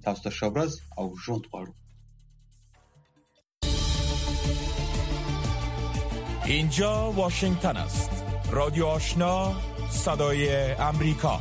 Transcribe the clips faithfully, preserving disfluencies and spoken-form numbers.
تاسو ته ښه ورځ او ژوند غواړو. اینجا واشنگتن است. رادیو آشنا، صدای امریکا.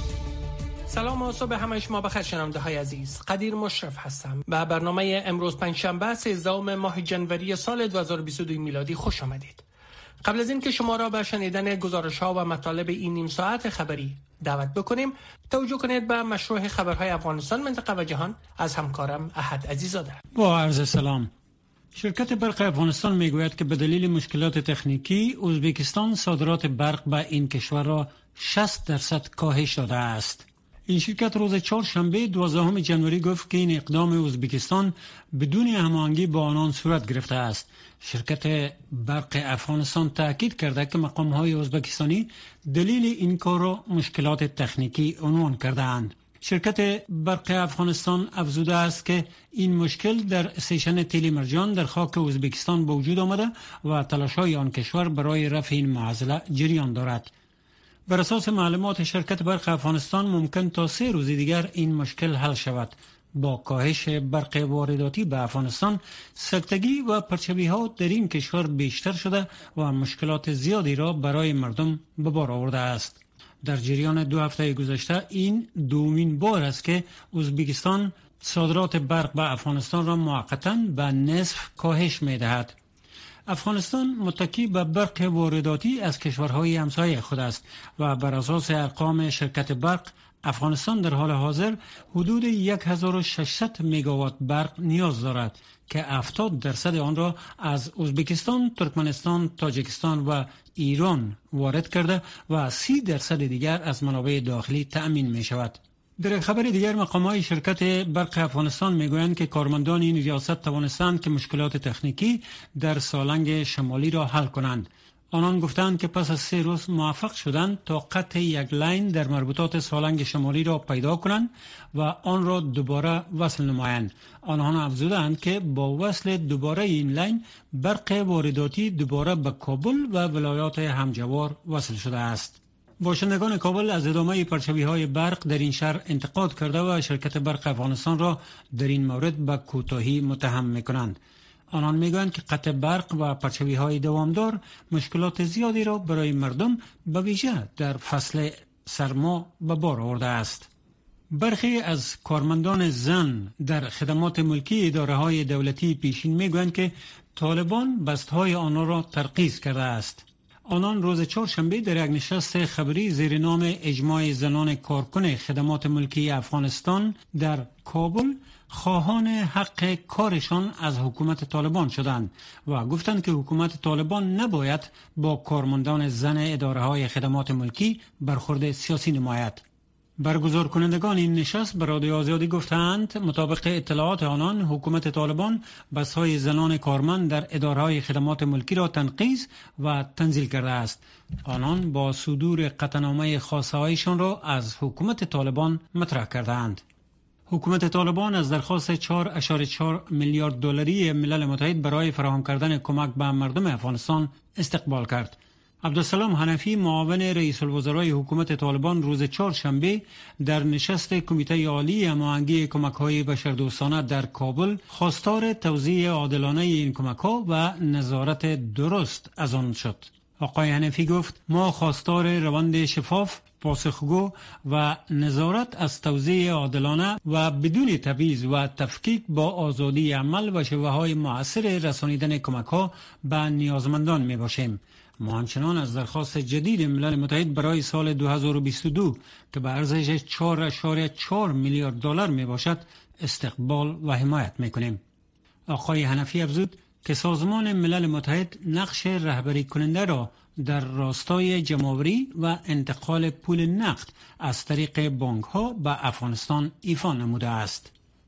سلام و صبح همه شما بخیر شنونده های عزیز. قدیر مشرف هستم. به برنامه امروز پنجشنبه سیزدهم ماه جنوری سال دو هزار و بیست و دو میلادی خوش آمدید. قبل از این که شما را به شنیدن گزارش‌ها و مطالب این نیم ساعت خبری دعوت بکنیم، توجه کنید به مشروع خبرهای افغانستان، منطقه و جهان از همکارم احد عزیزاده. با عرض سلام. شرکت برق افغانستان میگوید که به دلیل مشکلات تکنیکی ازبکستان صادرات برق به این کشور را شصت درصد کاهش داده است. این شرکت روز چهارشنبه دوازدهم ژانویه گفت که این اقدام ازبکستان بدون هماهنگی با آنان صورت گرفته است. شرکت برق افغانستان تاکید کرده که مقام‌های ازبکستانی دلیل این کار را مشکلات تکنیکی عنوان کرده‌اند. شرکت برق افغانستان افزوده است که این مشکل در استیشن تیلی مرجان در خاک ازبکستان به وجود آمده و تلاش‌های آن کشور برای رفع این معضله جریان دارد. بر اساس معلومات شرکت برق افغانستان ممکن تا سه روز دیگر این مشکل حل شود. با کاهش برق وارداتی به افغانستان، سکتگی و پرچمی‌ها در این کشور بیشتر شده و مشکلات زیادی را برای مردم به بار آورده است. در جریان دو هفته گذشته این دومین بار است که ازبکستان صادرات برق به افغانستان را موقتاً به نصف کاهش می‌دهد. افغانستان متکی به برق وارداتی از کشورهای همسایه خود است و بر اساس ارقام شرکت برق افغانستان در حال حاضر حدود هزار و ششصد مگاوات برق نیاز دارد که هفتاد درصد آن را از ازبکستان، ترکمنستان، تاجیکستان و ایران وارد کرده و سی درصد دیگر از منابع داخلی تأمین می شود. در خبر دیگر مقامات شرکت برق افغانستان میگویند که کارمندان این ریاست توانستند که مشکلات تکنیکی در سالنگ شمالی را حل کنند. آنان گفتند که پس از سه روز موفق شدند تا قطع یک لاین در مربوطات سالنگ شمالی را پیدا کنند و آن را دوباره وصل نمایند. آنان افزودند که با وصل دوباره این لاین برق وارداتی دوباره به کابل و ولایات همجوار وصل شده است. باشندگان کابل از ادامه پرچمی‌های برق در این شهر انتقاد کرده و شرکت برق افغانستان را در این مورد به کوتاهی متهم می‌کنند. آنان میگویند که قطع برق و پرچمی‌های دوامدار مشکلات زیادی را برای مردم به ویژه در فصل سرما به بار آورده است. برخی از کارمندان زن در خدمات ملکی اداره‌های دولتی پیشین میگویند که طالبان بست‌های آنها را ترقیص کرده است. آنان روز چهارشنبه در یک نشست خبری زیر نام اجماع زنان کارکن خدمات ملکی افغانستان در کابل خواهان حق کارشان از حکومت طالبان شدند و گفتند که حکومت طالبان نباید با کارمندان زن اداره‌های خدمات ملکی برخورد سیاسی نماید. برگزار کنندگان این نشست به رادیو آزادی گفتند مطابق اطلاعات آنان حکومت طالبان بس‌های زنان کارمند در اداره‌های خدمات ملکی را تنقیض و تنزیل کرده است. آنان با صدور قطعنامه خاصه‌هایشان را از حکومت طالبان مطرح کردند. حکومت طالبان از درخواست چهار ممیز چهار میلیارد دلاری ملل متحد برای فراهم کردن کمک به مردم افغانستان استقبال کرد. عبدالسلام حنفی معاون رئیس الوزرای حکومت طالبان روز چهارشنبه در نشست کمیته عالی هماهنگی کمک‌های بشردوستانه در کابل خواستار توزیع عادلانه این کمک‌ها و نظارت درست از آن شد. آقای حنفی گفت ما خواستار روند شفاف، پاسخگو و نظارت از توزیع عادلانه و بدون تبعیض و تفکیک با آزادی عمل و شیوه‌های مؤثر رسانیدن کمک‌ها به نیازمندان می‌باشیم. ما همچنان از درخواست جدید ملل متحد برای سال دو هزار و بیست و دو که به ارزش چهار ممیز چهار میلیارد دلار می باشد استقبال و حمایت می کنیم. آقای حنفی افزود که سازمان ملل متحد نقش رهبری کننده را در راستای جمع‌آوری و انتقال پول نقد از طریق بانک ها به افغانستان ایفا نموده است.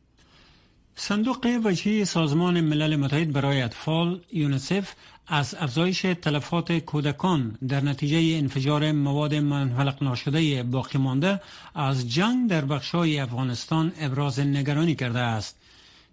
صندوق وجهی سازمان ملل متحد برای اطفال یونیسف از افزایش تلفات کودکان در نتیجه انفجار مواد منفلق ناشده باقی مانده از جنگ در بخش‌های افغانستان ابراز نگرانی کرده است.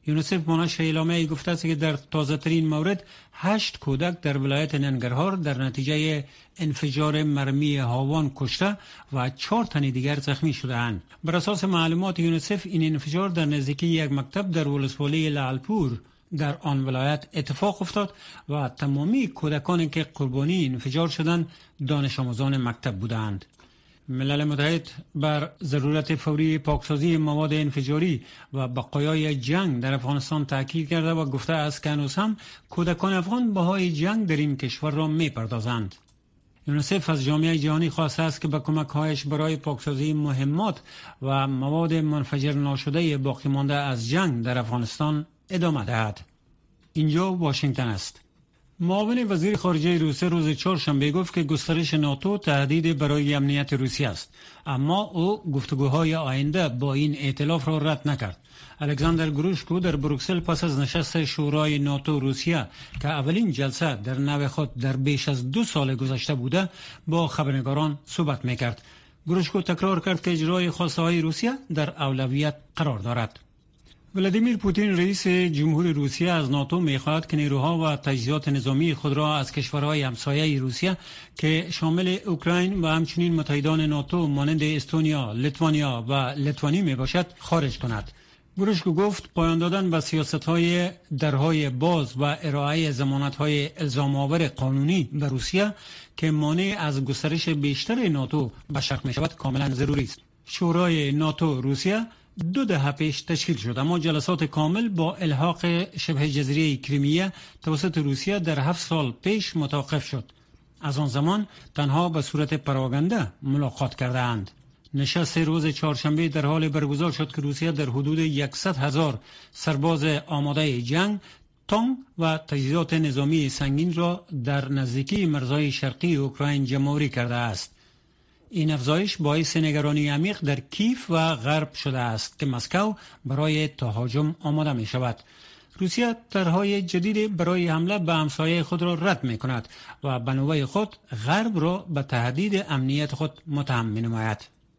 یونیسف مانش اعلامیه گفته است که در تازه ترین مورد هشت کودک در ولایت ننگرهار در نتیجه انفجار مرمی هاوان کشته و چهار تن دیگر زخمی شده‌اند. بر اساس معلومات یونیسف این انفجار در نزدیکی یک مکتب در ولسوالی لعلپور در آن ولایت اتفاق افتاد و تمامی کودکانی که قربانی انفجار شدند دانش آموزان مکتب بودند. ملل متحد بر ضرورت فوری پاکسازی مواد انفجاری و بقایای جنگ در افغانستان تاکید کرده و گفته است که هنوز هم کودکان افغان بهای جنگ در این کشور را می‌پردازند. یونیسف از جامعه جهانی خواسته است که با کمک‌هایش برای پاکسازی مهمات و مواد منفجر ناشده باقی مانده از جنگ در افغانستان ادامه دهد. اینجا واشنگتن است. معاون وزیر خارجه روسیه روز چهارشنبه گفت که گسترش ناتو تهدید برای امنیت روسیه است، اما او گفتگوهای آینده با این ائتلاف را رد نکرد. الکساندر گروشکو در بروکسل پس از نشست شورای ناتو روسیه که اولین جلسه در نوع خود در بیش از دو سال گذشته بوده با خبرنگاران صحبت میکرد. گروشکو تکرار کرد که اجرای خواسته های روسیه در اولویت قرار دارد. ولادیمیر پوتین رئیس جمهور روسیه از ناتو می‌خواهد که نیروها و تجهیزات نظامی خود را از کشورهای همسایه روسیه که شامل اوکراین و همچنین متحدان ناتو مانند استونیا، لیتوانیا و لیتوانی میباشد خارج کند. گروشکو گفت پایان دادن به سیاست‌های درهای باز و ارائه ضمانت‌های الزام‌آور قانونی به روسیه که مانع از گسترش بیشتر ناتو به شرق می‌شود کاملا ضروری است. شورای ناتو روسیه دو دهه پیش تشکیل شد، اما جلسات کامل با الحاق شبه جزیره کریمیه توسط روسیه در هفت سال پیش متوقف شد. از آن زمان تنها به صورت پراگنده ملاقات کردند. نشست روز چهارشنبه در حال برگزار شد که روسیه در حدود صد هزار سرباز آماده جنگ، تانک و تجهیزات نظامی سنگین را در نزدیکی مرزهای شرقی اوکراین جمع‌آوری کرده است. این افزایش باعث نگرانی عمیق در کیف و غرب شده است که مسکو برای تهاجم آماده می شود. روسیه طرح‌های جدید برای حمله به همسایه خود را رد می کند و به نوبه خود غرب را به تهدید امنیت خود متهم می نماید.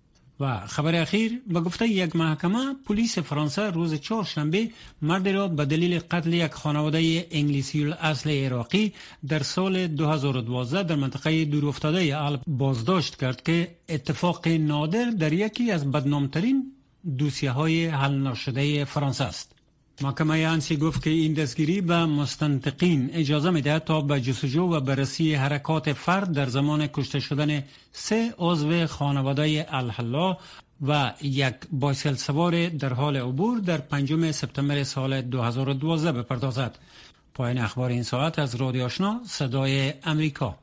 و خبر اخیر به گفته یک محکمه، پلیس فرانسه روز چهارشنبه مردی را به دلیل قتل یک خانواده انگلیسی اصل عراقی در سال دو هزار و دوازده در منطقه دورافتاده آلپ بازداشت کرد که اتفاق نادر در یکی از بدنامترین دوسیه‌های حل نشده فرانسه است. محکمه انسی گفت که این دستگیری به مستنطقین اجازه می‌دهد تا به جستجو و بررسی حرکات فرد در زمان کشته شدن سه عضو خانواده الحلا و یک بایسکل سوار در حال عبور در پنجم سپتامبر سال دو هزار و دوازده بپردازد. پایان اخبار این ساعت از رادیو آشنا صدای امریکا.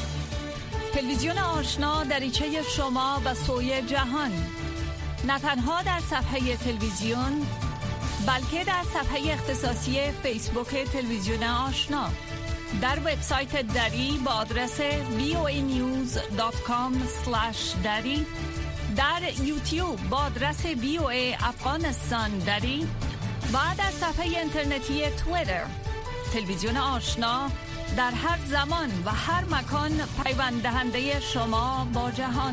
تلویزیون آشنا دریچه شما به سوی جهان، نه تنها در صفحه تلویزیون بلکه در صفحه اختصاصی فیسبوک تلویزیون آشنا، در وبسایت دری با آدرس وی او ای نیوز دات کام اسلش دری، در یوتیوب با آدرس وی او ای افغانستان دری و در صفحه اینترنتی توییتر. تلویزیون آشنا در هر زمان و هر مکان پیوند دهنده شما با جهان.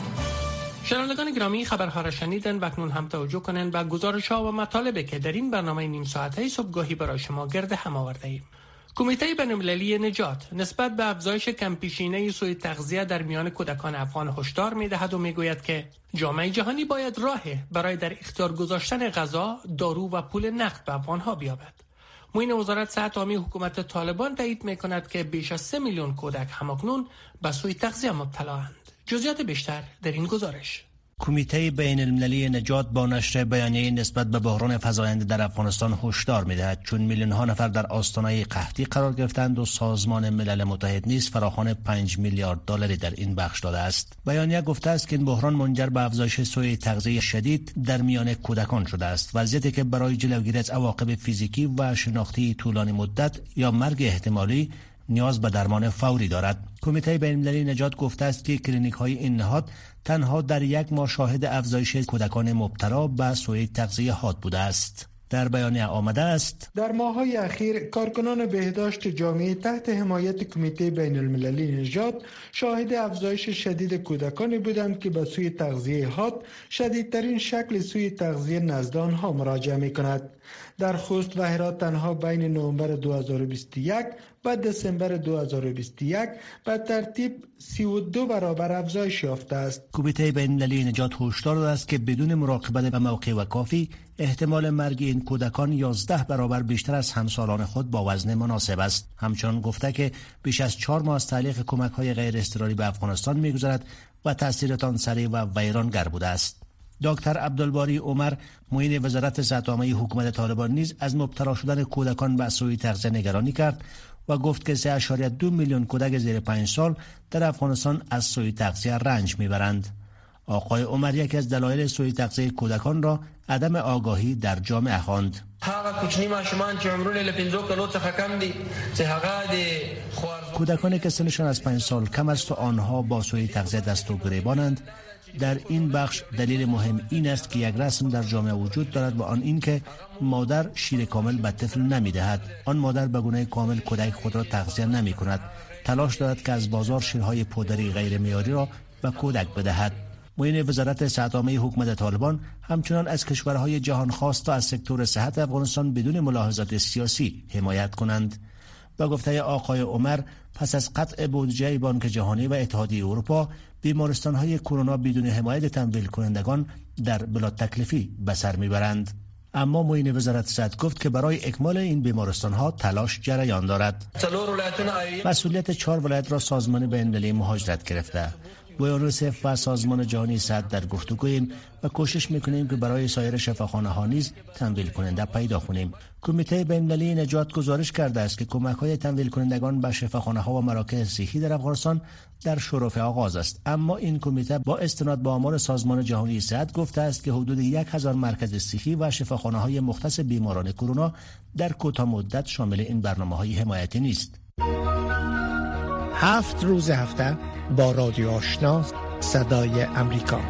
شنوندگان گرامی، خبرها را شنیدن و اکنون هم توجه کنند به گزارش‌ها و مطالبی که در این برنامه نیم ساعته صبحگاهی برای شما گرد هم آورده ایم. کمیته بین‌المللی نجات نسبت به افزایش کمپیشینه سوء تغذیه در میان کودکان افغان هشدار می‌دهد و می‌گوید که جامعه جهانی باید راه برای در اختیار گذاشتن غذا، دارو و پول نقد به افغان‌ها بیابد. معین وزارت صحت عامی حکومت طالبان تایید می‌کند که بیش از سه میلیون کودک همکنون به سوء تغذیه مبتلااند. جزئیات بیشتر در این گزارش. کمیته بین المللی نجات با نشر بیانیه نسبت به بحران فزاینده در افغانستان هشدار می‌دهد چون میلیون ها نفر در آستانه قحطی قرار گرفتند و سازمان ملل متحد نیز فراخوان پنج میلیارد دلاری در این بخش داده است. بیانیه گفته است که این بحران منجر به افزایش سوء تغذیه شدید در میان کودکان شده است، وضعیتی که برای جلوگیری از عواقب فیزیکی و شناختی طولانی مدت یا مرگ احتمالی نیاز به درمان فوری دارد. کمیته بین‌المللی نجات گفته است که کلینیک‌های این نهاد تنها در یک ماه شاهد افزایش کودکان مبتلا به سوء تغذیه حاد بوده است. در بیانیه آمده است: در ماه‌های اخیر کارکنان بهداشت جامعه تحت حمایت کمیته بین المللی نژاد شاهد افزایش شدید کودکانی بودند که به سوی تغذیه حاد، شدیدترین شکل سوی تغذیه نزد آنها مراجعه می‌کند. در خوست و هرات تنها بین نوامبر دو هزار و بیست و یک و دسامبر دو هزار و بیست و یک به ترتیب سی و دو برابر افزایش یافته است. کمیته بین المللی نژاد هشدار داده است که بدون مراقبت به موقع و کافی احتمال مرگ این کودکان یازده برابر بیشتر از همسالان خود با وزن مناسب است. همچنان گفته که بیش از چهار ماه از تعلیق کمک‌های غیر اضطراری به افغانستان می‌گذرد و تاثیراتان سریع و ویرانگر بوده است. دکتر عبدالباری عمر، معین وزارت صحت عامه حکومت طالبان نیز از مبتلا شدن کودکان به سوء تغذیه نگرانی کرد و گفت که سه ممیز دو میلیون کودک زیر پنج سال در افغانستان از سوء تغذیه رنج میبرند. آقای عمر یک از دلایل سوء تغذیه کودکان را عدم آگاهی در جامعه خواند. هغه کوچنی ماشومان چې عمرونه له پنځو کلو څخه کم دي چې هغه د کودکانی که سنشان از پنج سال کم است و آنها با سوء تغذیه دست و گریبانند. در این بخش دلیل مهم این است که یک رسم در جامعه وجود دارد و آن این که مادر شیر کامل به طفل نمی دهد. آن مادر به گونه کامل کودک خود را تغذیه نمی کند. تلاش دارد که از بازار شیرهای پودری غیر معیاری را به کودک بدهد. معین وزارت صحت عامه حکومت طالبان همچنان از کشورهای جهان خواست تا از سکتور صحت افغانستان بدون ملاحظات سیاسی حمایت کنند. با گفته آقای عمر، پس از قطع بودجه بانک جهانی و اتحادیه اروپا، بیمارستان‌های کرونا بدون حمایت تمویل کنندگان در بلا تکلیفی به سر میبرند. اما معین وزارت صحت گفت که برای اکمال این بیمارستان‌ها تلاش جریان دارد. مسئولیت چهار ولایت را سازمان بین‌المللی مهاجرت گرفته. با یونیسف و سازمان جهانی صحت در گفتگویم و کوشش میکنیم که برای سایر شفاخانه‌ها نیز تمویل کننده پیدا کنیم. کمیته بین‌المللی نجات گزارش کرده است که کمک‌های تمویل کنندگان به شفاخانه‌ها و مراکز صحی در افغانستان در شرف آغاز است، اما این کمیته با استناد به آمار سازمان جهانی صحت گفته است که حدود یک هزار مرکز صحی و شفاخانه‌های مختص بیماران کرونا در کوتاه مدت شامل این برنامه‌های حمایتی نیست. هفت روز هفته با رادیو آشنا صدای امریکا.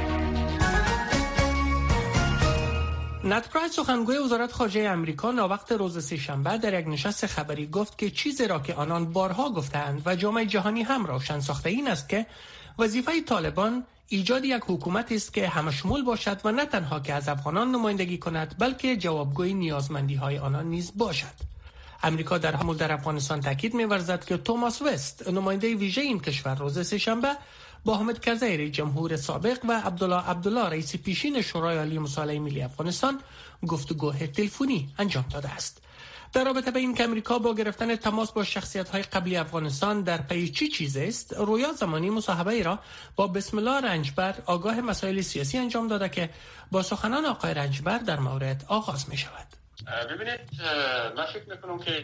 نت پرایس، سخنگوی وزارت خارجه امریکا، ناوقت روز سه‌شنبه در یک نشست خبری گفت که چیزی را که آنان بارها گفتند و جامعه جهانی هم روشن ساخته این است که وظیفه طالبان ایجاد یک حکومت است که همشمول باشد و نه تنها که از افغانان نمایندگی کند بلکه جوابگوی نیازمندی‌های آنان نیز باشد. امریکا در حمل در افغانستان تاکید می‌ورزد که توماس وست، نماینده ویژه این کشور، روز سه‌شنبه با حامد کرزی رئیس جمهور سابق و عبدالله عبدالله رئیس پیشین شورای عالی مصالحه ملی افغانستان گفتگوهای تلفنی انجام داده است. در رابطه به این که امریکا با گرفتن تماس با شخصیت‌های قبلی افغانستان در پی چی چیز است، رویا زمانی مصاحبه را با بسم الله رنجبر، آگاه مسائل سیاسی، انجام داده که با سخنان آقای رنجبر در مورد آغاز می‌شود. ببینید، من فکر میکنم که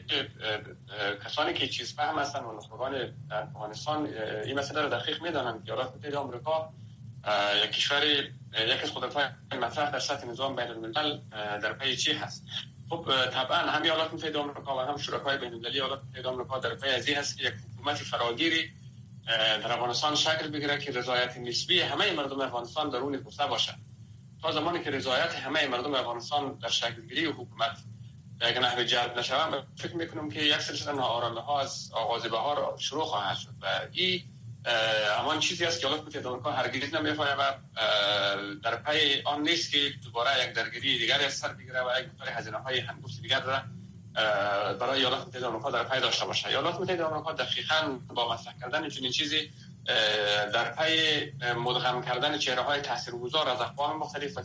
کسانی که چیز فهم هستن و نخبگان افغانستان این مسئله رو دقیق میدانند که ایالات متحده آمریکا یک کشور، یک از قدرت‌های مطرح در سطح نظام بین الملل در پی چی هست. خب طبعا هم ایالات متحده آمریکا و هم شرکای بین المللی ایالات متحده آمریکا در پی از این هست که یک حکومت فراگیری در افغانستان شکل بگیره که رضایت نسبی همه مردم افغانستان در اون گفته باشد. تا زمانی که رضایت همه مردم افغانستان در شکلگیری حکومت به یک نحو جلب نشود، فکر میکنم که یک سلسله ناآرامی ها از آغاز بهار شروع خواهد شد و این همان چیزی است که ایالات متحده آمریکا هرگز نمیخواهد و در پی آن نیست که دوباره یک درگیری دیگری از سر بگیره و یک مقدار هزینه های هنگفت دیگر را برای ایالات متحده آمریکا در پی داشته باشه. ایالات متحده آمریکا دقیقاً با مطرح کردن چنین چیزی در پی مدغم کردن چهره‌های تاثیرگذار از اقوام مختلف و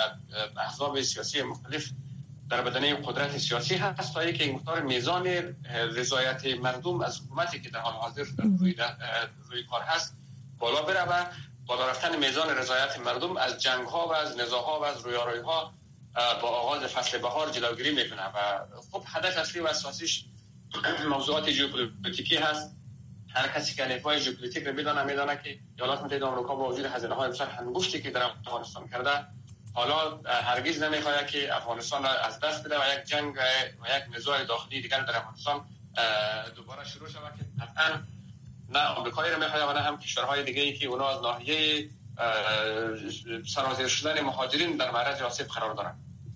احزاب سیاسی مختلف در بدنه قدرت سیاسی هست تا اینکه این مقدار میزان رضایت مردم از حکومتی که در حال حاضر روی, روی کار هست بالا بره و بالا رفتن میزان رضایت مردم از جنگ‌ها و از نزاع‌ها و از رویارویی‌ها با آغاز فصل بهار جلوگیری میکنه و خب هدف اصلی و اساسیش موضوعات ژئوپلیتیکی هست. هر کسی که الفبای ژئوپلیتیک رو میدونه میدونه که ایالات متحده آمریکا با وجود هزینه‌های بسیار هنگفتی که در افغانستان کرده حالا هرگز نمیخواد که افغانستان را از دست بده و یک جنگ و یک نزاع داخلی دیگر در افغانستان دوباره شروع شود که قطعاً نه آمریکایی رو میخواد و نه هم کشورهای دیگه‌ای که اونا از ناحیه سرازیر شدن مهاجرین در معرض آسیب قرار دارن.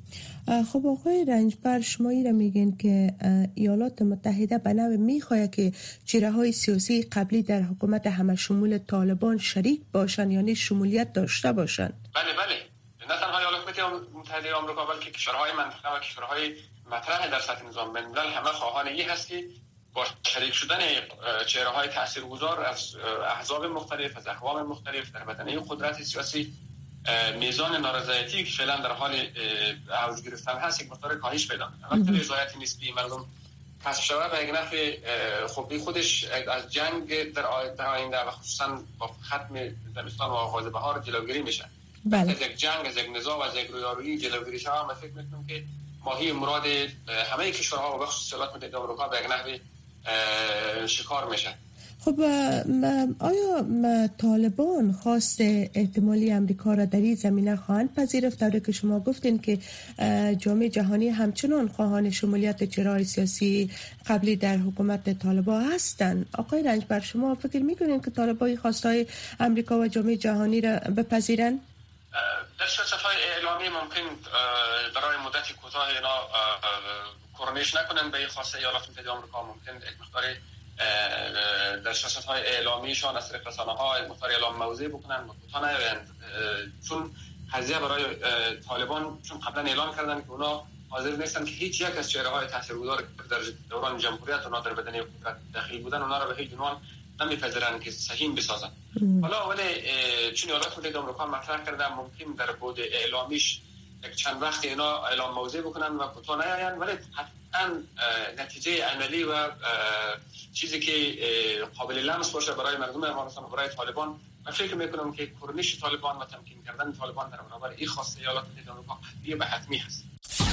خب آقای رنجبر، شما ای را میگین که ایالات متحده به نوع میخواه که چهره‌های سیاسی قبلی در حکومت همه شمول طالبان شریک باشن، یعنی شمولیت داشته باشن. بله بله، نه تنها ایالات متحده آمریکا بلکه کشورهای منطقه و کشورهای مطرح در سطح نظام بین الملل همه خواهان این هست که با شریک شدن چهره‌های تاثیرگذار از احزاب مختلف، از اقوام مختلف در بدنه قدرت سیاسی، میزان نارضایتی که فعلا در حال اوج گرفتن هست یک مقدار کاهش پیدا کنه. وقتی رضایت نسبی مردم کسب شود و یک نفع خوبی خودش از جنگ در آینده و خصوصا با ختم زمستان و آغاز بهار جلوگیری میشه. بله. از یک جنگ، از یک نزاع و از یک رویارویی جلوگیری شود، من فکر میکنم که ماهی مراد همه کشورها و بخصوص ایالات متحده آمریکا به یک نحو شکار میشه. خب آیا طالبان خواست احتمالی امریکا را در این زمینه خواهند پذیرفت؟ طوری که شما گفتین که جامعه جهانی همچنان خواهان شمولیت چهره‌های سیاسی قبلی در حکومت طالبان هستند. آقای رنجبر، شما فکر میکنین که طالبان خواستهای امریکا و جامعه جهانی را بپذیرند؟ در سیاست‌های اعلامی ممکن برای مدت کوتاه اینا کرونیش نکنن به خواسته ایالات متحده آمریکا، ممکن یک مقدار در سیاست‌های اعلامیشان از طریق رسانه‌ها یک مقدار اعلام موضع بکنن و کوتاه نیایند، چون قضیه برای طالبان چون قبلا اعلام کردن که اونا حاضر نیستن که هیچ یک از چهره‌های تاثیرگذار در دوران جمهوریت اونا در بدنه قدرت داخل بودن اونا را به هیچ عنوان نمیپذیرن که سهیم بسازن. حالا ولی چون ایالات متحده آمریکا مطرح کردن ممکن در بعد اعلامیش یک چند وقت اینا اعلام موضع بکنن و کوتاه نیاین، ولی حتما نتیجه عملی و چیزی که قابل لمس باشه برای مردم افغانستان و برای طالبان، من فکر میکنم که کرونیش طالبان و تمکین کردن طالبان در برابر این خواسته ایالات متحده آمریکا قطعی به حتمی هست.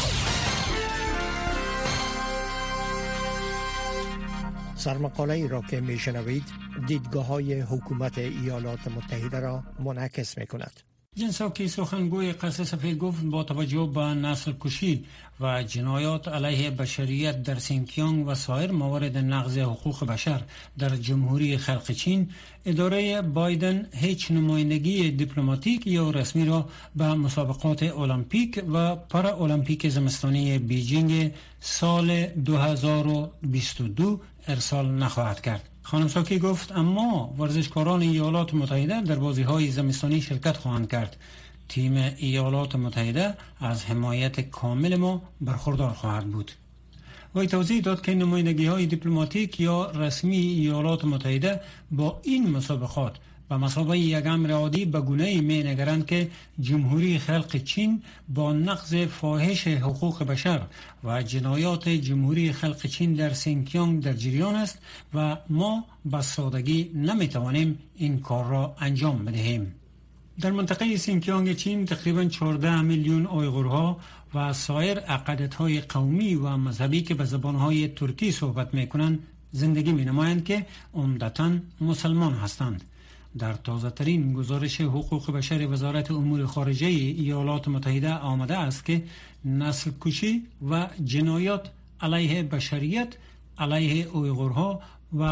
سرمقاله ای را که میشنوید دیدگاه های حکومت ایالات متحده را منعکس میکند. جنساکی سخنگوی قصر سفید گفت با توجه به نسل کشی و جنایات علیه بشریت در سینکیانگ و سایر موارد نقض حقوق بشر در جمهوری خلق چین، اداره بایدن هیچ نمایندگی دیپلماتیک یا رسمی را به مسابقات المپیک و پارا المپیک زمستانی بیجینگ سال دو هزار و بیست و دو ارسال نخواهد کرد. خانم ساکی گفت اما ورزشکاران ایالات متحده در بازی‌های زمستانی شرکت خواهند کرد. تیم ایالات متحده از حمایت کامل ما برخوردار خواهد بود. وی توضیح داد که نمایندگی‌های دیپلماتیک یا رسمی ایالات متحده با این مسابقات به مثابه یک امر عادی به گونه‌ای می‌نگرند که جمهوری خلق چین با نقض فاحش حقوق بشر و جنایات جمهوری خلق چین در سینکیانگ در جریان است و ما به سادگی نمی‌توانیم این کار را انجام بدهیم. در منطقه سینکیانگ چین تقریباً چهارده میلیون اویغورها و سایر اقلیت‌های قومی و مذهبی که به زبان‌های ترکی صحبت می‌کنند زندگی می‌نمایند که عمدتاً مسلمان هستند. در تازه‌ترین گزارش حقوق بشر وزارت امور خارجه ایالات متحده آمده است که نسل کشی و جنایات علیه بشریت علیه اویغورها و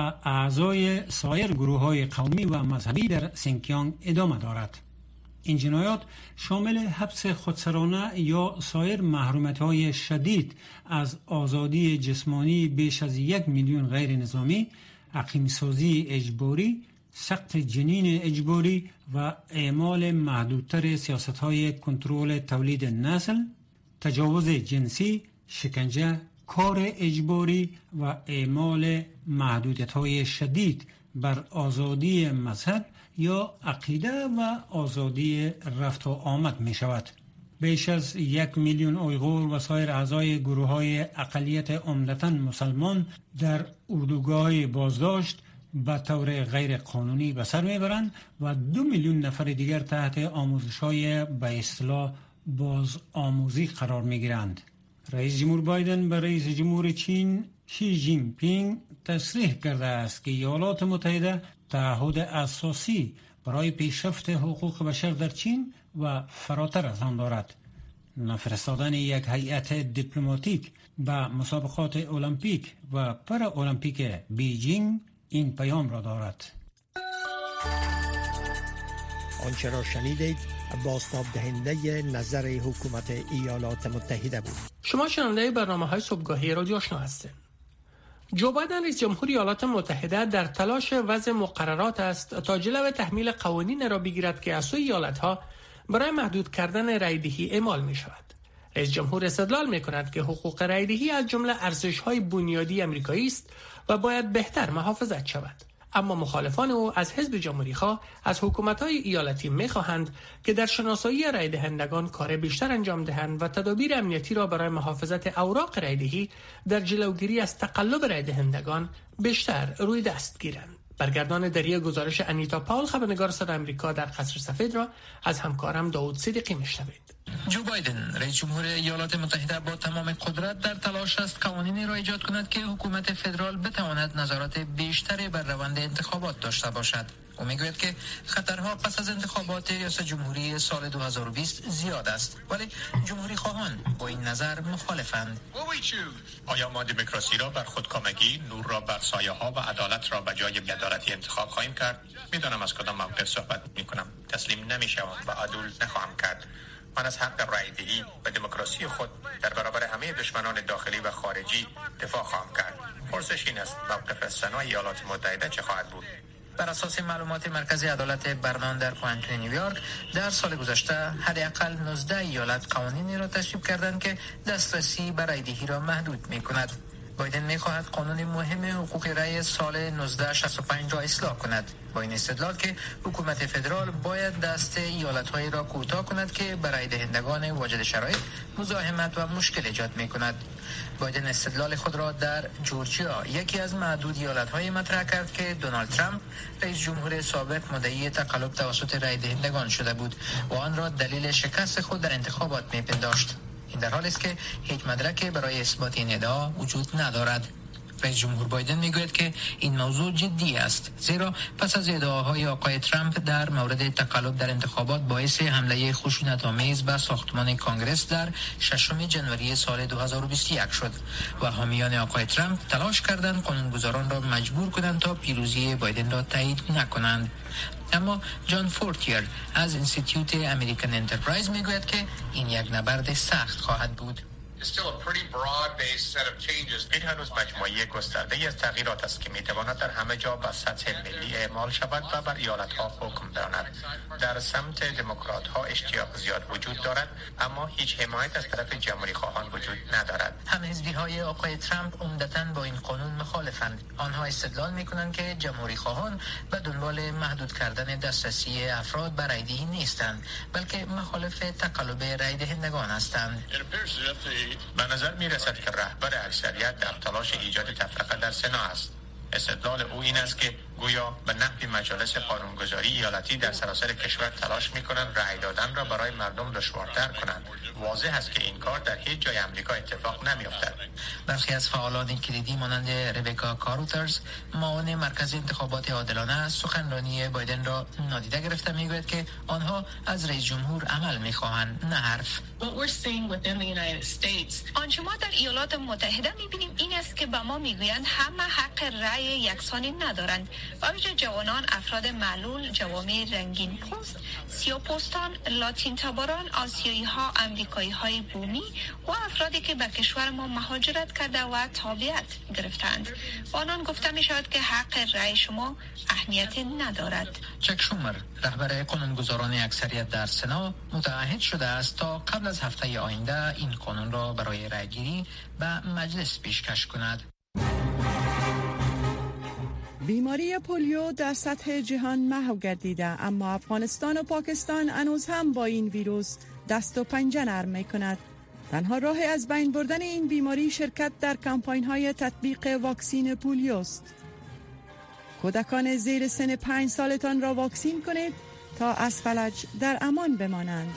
اعضای سایر گروه‌های قومی و مذهبی در سینکیانگ ادامه دارد. این جنایات شامل حبس خودسرانه یا سایر محرومیت‌های شدید از آزادی جسمانی بیش از یک میلیون غیر نظامی، اقیم‌سازی اجباری، سقط جنین اجباری و اعمال محدودتر سیاست‌های کنترل تولید نسل، تجاوز جنسی، شکنجه، کار اجباری و اعمال محدودیت‌های شدید بر آزادی مذهب یا عقیده و آزادی رفت و آمد می شود. بیش از یک میلیون اویغور و سایر اعضای گروه‌های اقلیت عمدتاً مسلمان در اردوگاه بازداشت به طور غیر قانونی به سر میبرند و دو میلیون نفر دیگر تحت آموزش‌های به اصطلاح باز آموزی قرار میگیرند. رئیس جمهور بایدن به رئیس جمهور چین شی جین پینگ تصریح کرده است که ایالات متحده تعهد اساسی برای پیشرفت حقوق بشر در چین و فراتر از آن دارد. فرستادن یک هیئت دیپلماتیک به مسابقات المپیک و پارا المپیک بیجینگ این پیام را دارد. آنچه را شنیدید بازتاب دهنده نظر حکومت ایالات متحده بود. شما شنونده برنامه‌های صبحگاهی رادیو آشنا هستید. جو بایدن رئیس جمهور ایالات متحده در تلاش وضع مقررات است تا جلو تحمیل قوانین را بگیرد که از سوی ایالت‌ها برای محدود کردن رایدهی اعمال می شود. رئیس جمهور استدلال می کند که حقوق رایدهی از جمله ارزش‌های بنیادی آمریکایی است و باید بهتر محافظت شود. اما مخالفان او از حزب جمهوری‌خواه از حکومت‌های ایالتی می‌خواهند که در شناسایی رای دهندگان کار بیشتر انجام دهند و تدابیر امنیتی را برای محافظت اوراق رایدهی در جلوگیری از تقلب رای دهندگان بیشتر روی دست گیرند. برگردان دری گزارش انیتا پاول خبرنگار صدای آمریکا در قصر سفید را از همکارم داوود صدیقی میشنوید. جو بایدن رئیس جمهور ایالات متحده با تمام قدرت در تلاش است قوانینی را ایجاد کند که حکومت فدرال بتواند نظارت بیشتری بر روند انتخابات داشته باشد. او میگوید که خطرها پس از انتخابات ریاست جمهوری سال دو هزار و بیست زیاد است، ولی جمهوری خواهان با این نظر مخالفند. آیا ما دموکراسی را بر خودکامگی، نور را بر سایه‌ها و عدالت را به جای بی‌عدالتی انتخاب خواهیم کرد؟ میدانم از کدام موقف صحبت میکنم. تسلیم نمیشم و عدول نخواهم کرد. من از حق رایدهی و دموکراسی خود در برابر همه دشمنان داخلی و خارجی دفاع خواهم کرد. پرسش این است موقف سنا ایالات متحده چه خواهد بود؟ بر اساس معلومات مرکز عدالت برنان در پوانتوی نیویورک، در سال گذشته حداقل نوزده ایالت قوانینی را تصویب کردند که دسترسی به رایدهی را محدود می‌کند. بایدن می‌خواهد قانون مهم حقوق رای سال نوزده شصت و پنج را اصلاح کند، با این استدلال که حکومت فدرال باید دست ایالت‌هایی را کوتاه کند که برای دهندگان واجد شرایط مزاحمت و مشکل ایجاد می‌کند. بایدن استدلال خود را در جورجیا، یکی از معدود ایالت‌های مطرح کرد که دونالد ترامپ رئیس جمهور سابق مدعی تقلب توسط رای دهندگان شده بود و آن را دلیل شکست خود در انتخابات می‌پنداشت. این در حالی است که هیچ مدرکی برای اثبات این ادعا وجود ندارد. رئیس جمهور بایدن میگوید که این موضوع جدی است، زیرا پس از ادعاهای آقای ترامپ در مورد تقلب در انتخابات باعث حمله خشونت‌آمیز به ساختمان کانگرس در ششم ژانویه سال دو هزار و بیست و یک شد و حامیان آقای ترامپ تلاش کردند قانونگذاران را مجبور کنند تا پیروزی بایدن را تایید نکنند. اما جان فورتیر از انستیتیوت امریکن انترپرایز میگوید که این یک نبرد سخت خواهد بود. این هنوز مجموعه گسترده از تغییرات است که میتواند در همه جا به سطح ملی اعمال شود و بر ایالت‌ها حکم براند. در سمت دموکرات ها اشتیاق زیاد وجود دارد، اما هیچ حمایت از طرف جمهوری خواهان وجود ندارد. هم‌حزبی های آقای ترامپ عمدتاً با این قانون مخالفند. آنها استدلال میکنند که جمهوری خواهان به دنبال محدود کردن دسترسی افراد به رایدهی نیستند، بلکه مخالف تقلب رای دهندگان هستند. به نظر می رسد که رهبر اکثریت در تلاش ایجاد تفرقه در سنا است. استدلال او این است که گویا به نحوی مجالس قانونگذاری ایالتی در سراسر کشور تلاش می کنند رأی دادن را برای مردم دشوارتر کنند. واضح است که این کار در هیچ جای آمریکا اتفاق نمی افتد. برخی از فعالان کلیدی مانند ربکا کاروترز، معاون مرکز انتخابات عادلانه، سخنرانی بایدن را نادیده گرفته میگوید که آنها از رئیس جمهور عمل میخواهند، نه حرف. آنچه ما در ایالات متحده میبینیم این است که به ما میگویند همه حق رأی یکسانی ندارند. با ویژه جوانان، افراد معلول، جوامع رنگین پوست، سیاه‌پوستان، لاتین تباران، آسیایی ها، امریکایی های بومی و افرادی که به کشور ما مهاجرت کرده و تابعیت گرفتند. با آنان گفته می شود که حق رأی شما اهمیت ندارد. چک شومر، رهبر قانونگذاران اکثریت در سنا، متعهد شده است تا قبل از هفته آینده این قانون را برای رأیگیری به مجلس پیشکش کند. بیماری پولیو در سطح جهان محو گردیده، اما افغانستان و پاکستان هنوز هم با این ویروس دست و پنجه نرم می کند. تنها راه از بین بردن این بیماری شرکت در کمپاین های تطبیق واکسین پولیو است. کودکان زیر سن پنج سالتان را واکسین کنید تا از فلج در امان بمانند.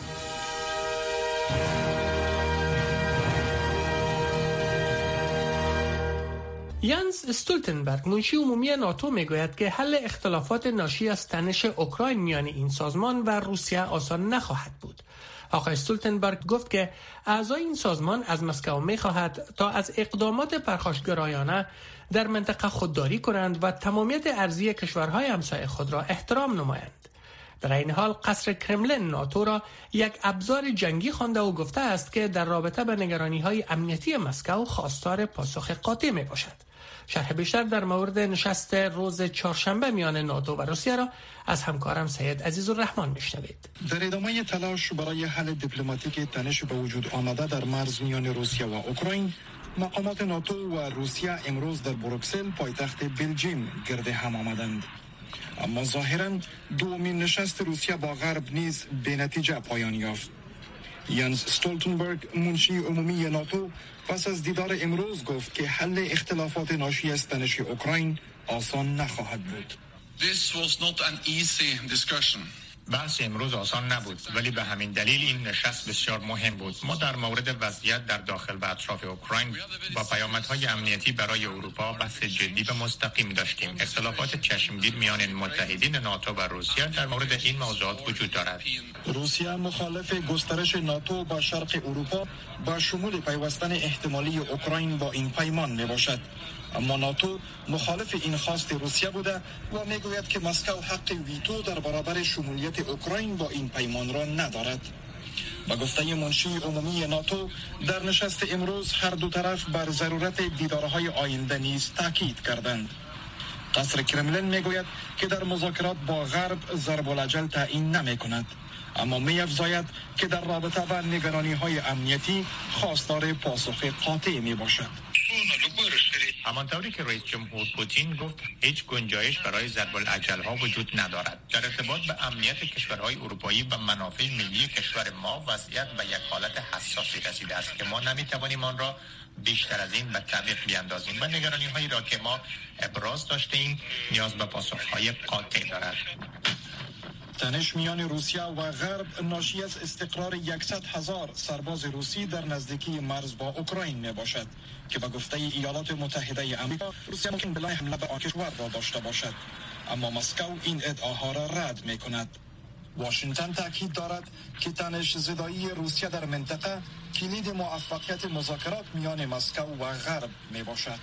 یانس استولتنبرگ، منشی عمومی ناتو، میگوید که حل اختلافات ناشی از تنش اوکراین میان این سازمان و روسیه آسان نخواهد بود. آقای استولتنبرگ گفت که اعضای این سازمان از مسکو میخواهد تا از اقدامات پرخاشگرایانه در منطقه خودداری کنند و تمامیت ارضی کشورهای همسایه خود را احترام نمایند. در این حال قصر کرملین ناتو را یک ابزار جنگی خوانده و گفته است که در رابطه با نگرانی‌های امنیتی مسکو خواستار پاسخ قاطع میباشد. شرح بیشتر در مورد نشست روز چهارشنبه میان ناتو و روسیه را از همکارم سید عزیزالرحمن میشنوید. در ادامه تلاش برای حل دیپلماتیک تنش به وجود آمده در مرز میان روسیه و اوکراین، مقامات ناتو و روسیه امروز در بروکسل پایتخت بلژیم گرد هم آمدند. اما ظاهراً دومین نشست روسیه با غرب نیز به نتیجه پایان یافت. یانس استولتنبرگ منشی عمومی ناتو پس از دیدار امروز گفت که حل اختلافات ناشی از تنش اوکراین آسان نخواهد بود. This was not an easy discussion. بحث امروز آسان نبود، ولی به همین دلیل این نشست بسیار مهم بود. ما در مورد وضعیت در داخل و اطراف اوکراین با پیامدهای امنیتی برای اروپا بحث جدی و مستقیم داشتیم. اختلافات چشمگیر میان متحدین ناتو و روسیه در مورد این موضوعات وجود دارد. روسیه مخالف گسترش ناتو با شرق اروپا با شمول پیوستن احتمالی اوکراین با این پیمان میباشد. اما ناتو مخالف این خواست روسیه بوده و میگوید که مسکو حق ویتو در برابر شمولیت اوکراین با این پیمان را ندارد. با گفته منشی عمومی ناتو در نشست امروز هر دو طرف بر ضرورت دیدارهای آینده نیز تاکید کردند. قصر کرملین میگوید که در مذاکرات با غرب ضرب الاجل تعیین نمی کند، اما می افزاید که در رابطه با نگرانی‌های امنیتی خواستار پاسخ قاطع می باشد. همانطوری که رئیس جمهور پوتین گفت هیچ گنجایش برای ضرب الاجل‌ها وجود ندارد. در ارتباط به امنیت کشورهای اروپایی و منافع ملی کشور ما وضعیت به یک حالت حساسی رسیده است که ما نمی‌توانیم آن را بیشتر از این به تعویق بیاندازیم و نگرانی‌هایی را که ما ابراز داشتیم نیاز به پاسخ‌های قاطع دارد. تنش میان روسیه و غرب ناشی از استقرار صد هزار سرباز روسی در نزدیکی مرز با اوکراین می باشد که به گفته ایالات متحده آمریکا روسیه ممکن بلای حمله به آن کشور را داشته باشد، اما مسکو این ادعاها را رد می کند. واشنگتن تاکید دارد که تنش زدایی روسیه در منطقه کلید موفقیت مذاکرات میان مسکو و غرب می باشد.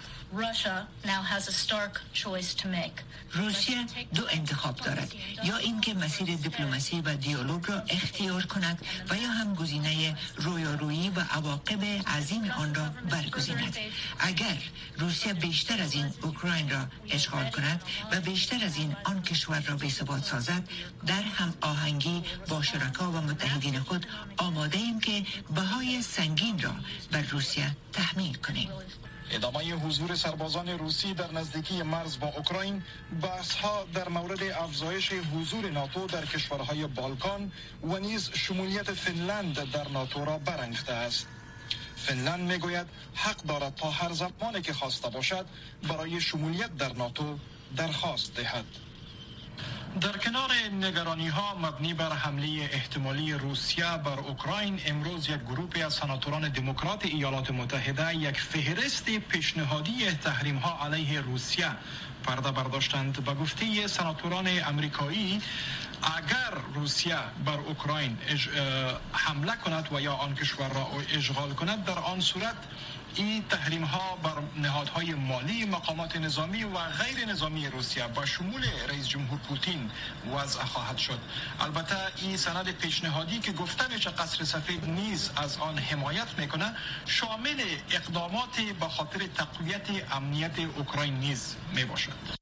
روسیه دو انتخاب دارد، یا اینکه مسیر دیپلماسی و دیالوگ را اختیار کند و یا هم گزینه رویارویی و عواقب عظیم آن را برگزیند. اگر روسیه بیشتر از این اوکراین را اشغال کند و بیشتر از این آن کشور را بی‌ثبات سازد، در هم آهنگی با شرکا و متحدین خود آماده ایم که بهای سنگین را بر روسیه تحمیل کنیم. ادامه حضور سربازان روسی در نزدیکی مرز با اوکراین بحث‌ها در مورد افزایش حضور ناتو در کشورهای بالکان و نیز شمولیت فنلند در ناتو را برانگیخته است. فنلند میگوید حق دارد تا هر زمانی که خواسته باشد برای شمولیت در ناتو درخواست دهد. در کنار نگرانی‌ها مبنی بر حمله احتمالی روسیه بر اوکراین، امروز یک گروه از سناتوران دموکرات ایالات متحده یک فهرست پیشنهادی تحریم‌ها علیه روسیه پرده برداشتند. به گفته سناتوران امریکایی، اگر روسیه بر اوکراین حمله کند و یا آن کشور را اشغال کند، در آن صورت این تحریم ها بر نهادهای مالی، مقامات نظامی و غیر نظامی روسیه با شمول رئیس جمهور پوتین وضع خواهد شد. البته این سند پیشنهادی که گفته میشه قصر سفید نیز از آن حمایت میکنه، شامل اقدامات به خاطر تقویت امنیت اوکراین نیز میباشد.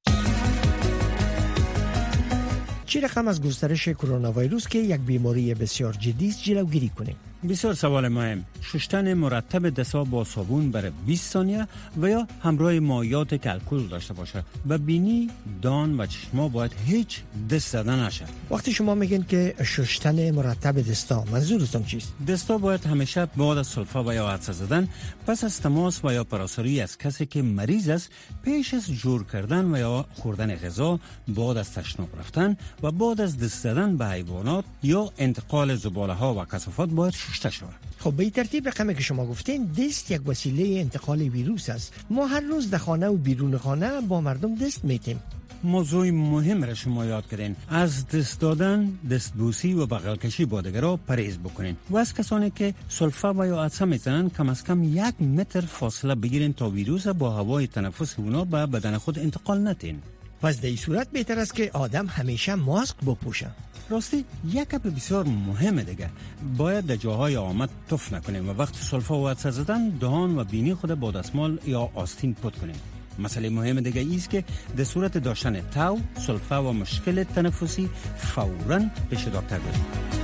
چه رقم از گسترش کرونا ویروس که یک بیماری بسیار جدی است جلوگیری کنیم؟ بسیار سوال مهم. شستن مرتب دست‌ها با صابون برای بیست ثانیه و یا همراه مایعات که الکل داشته باشه. و بینی، دان و چشما باید هیچ دست زدن نشه. وقتی شما میگین که شستن مرتب دستا، منظورتون چیست؟ دستا باید همیشه بعد از سلفا و یا عطسه زدن، پس از تماس و یا پراساری از کسی که مریض است، پیش از جور کردن و یا خوردن غذا، بعد از تشناب رفتن و بعد از دست زدن به حیوانات یا انتقال زباله ها و کثافات باید شسته شود. خب به این ترتیب رقمی که شما گفتین، دست یک وسیله انتقال ویروس است. ما هر روز در خانه و بیرون خانه با مردم دست میتیم. موضوع مهم را شما یاد کردین. از دست دادن، دستبوسی و بغل کشی با دیگران پرهیز بکنین و از کسانی که سلفا و یا عطسه میزنن کم از کم یک متر فاصله بگیرین تا ویروس با هوای تنفس اونا به بدن خود انتقال ندین. پس در این صورت بهتر است که آدم همیشه ماسک بپوشه. راستی یک گپ بسیار مهمه دیگه، باید در جاهای آمد تف نکنیم و وقت سلفا و عطسه زدن دهان و بینی خود با دستمال یا آستین پت کنیم. مسئله مهم دیگه ایست که در صورت داشتن تاو، سلفا و مشکل تنفسی فوراً پیش دکتر بریم.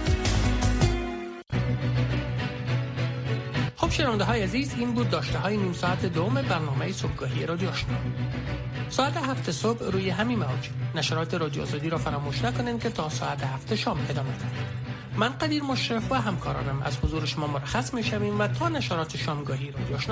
خب شنونده های عزیز، این بود داشته های نیم ساعت دوم برنامه صبحگاهی رادیو آشنا. ساعت هفت صبح روی همین موج نشرات رادیو آزادی را فراموش نکنین که تا ساعت هفت شام ادامه دهید. من قدیر مشرف و همکارانم از حضور شما مرخص می شویم و تا نشرات شامگاهی رادیو آشنا